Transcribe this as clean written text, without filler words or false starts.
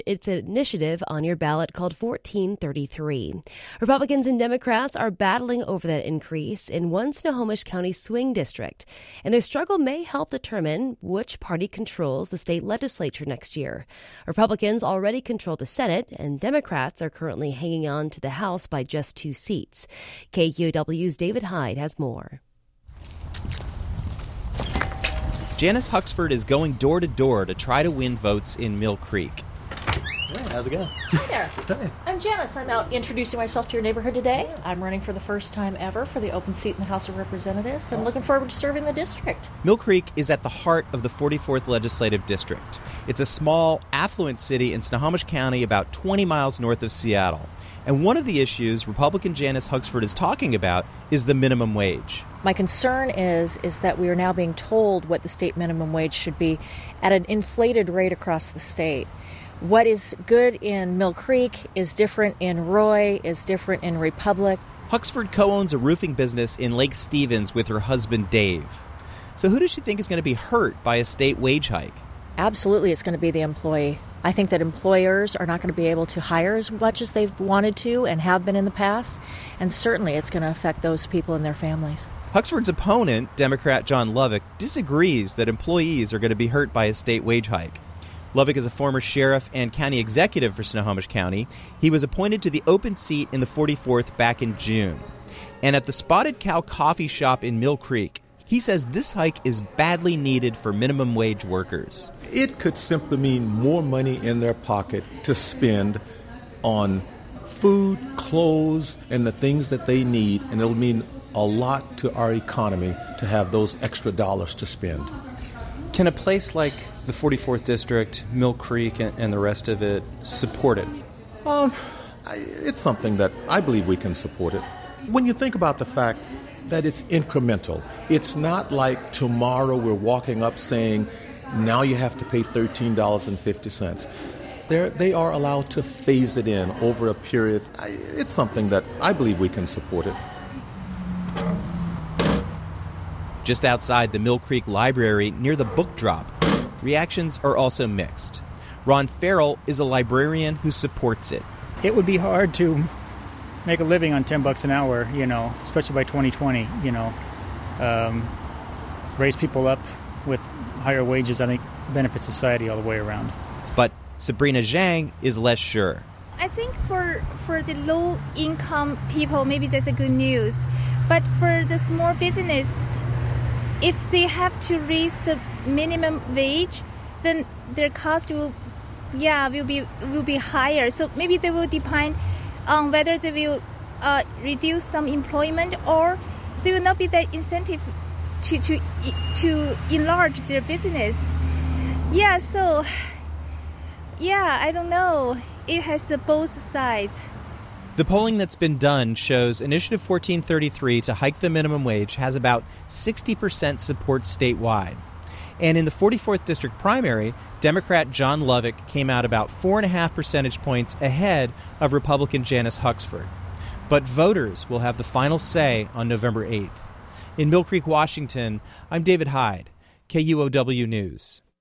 its initiative on your ballot called 1433. Republicans and Democrats are battling over that increase in one Snohomish County swing district, and their struggle may help determine which party controls the state legislature next year. Republicans already control the Senate, and Democrats are currently hanging on to the House by just 2 seats. KQOW's David Hyde has more. Janice Huxford is going door to door to try to win votes in Mill Creek. Hey, how's it going? Hi there. Hey. I'm Janice. I'm out introducing myself to your neighborhood today. I'm running for the first time ever for the open seat in the House of Representatives. I'm looking forward to serving the district. Mill Creek is at the heart of the 44th Legislative District. It's a small, affluent city in Snohomish County about 20 miles north of Seattle. And one of the issues Republican Janice Huxford is talking about is the minimum wage. My concern is that we are now being told what the state minimum wage should be at an inflated rate across the state. What is good in Mill Creek is different in Roy, is different in Republic. Huxford co-owns a roofing business in Lake Stevens with her husband Dave. So who does she think is going to be hurt by a state wage hike? Absolutely, it's going to be the employee. I think that employers are not going to be able to hire as much as they've wanted to and have been in the past, and certainly it's going to affect those people and their families. Huxford's opponent, Democrat John Lovick, disagrees that employees are going to be hurt by a state wage hike. Lovick is a former sheriff and county executive for Snohomish County. He was appointed to the open seat in the 44th back in June. And at the Spotted Cow coffee shop in Mill Creek, he says this hike is badly needed for minimum wage workers. It could simply mean more money in their pocket to spend on food, clothes, and the things that they need, and it'll mean a lot to our economy to have those extra dollars to spend. Can a place like the 44th District, Mill Creek, and the rest of it support it? It's something that I believe we can support it. When you think about the fact that it's incremental, it's not like tomorrow we're walking up saying, now you have to pay $13.50. They are allowed to phase it in over a period. It's something that I believe we can support it. Just outside the Mill Creek Library near the book drop, reactions are also mixed. Ron Farrell is a librarian who supports it. It would be hard to make a living on $10 an hour, especially by 2020, raise people up with higher wages, I think benefits society all the way around. But Sabrina Zhang is less sure. I think for the low-income people, maybe that's a good news. But for the small business, if they have to raise the minimum wage, then their cost will be higher. So maybe they will depend on whether they will reduce some employment, or there will not be that incentive to enlarge their business. I don't know. It has both sides. The polling that's been done shows Initiative 1433 to hike the minimum wage has about 60% support statewide. And in the 44th District primary, Democrat John Lovick came out about 4.5 percentage points ahead of Republican Janice Huxford. But voters will have the final say on November 8th. In Mill Creek, Washington, I'm David Hyde, KUOW News.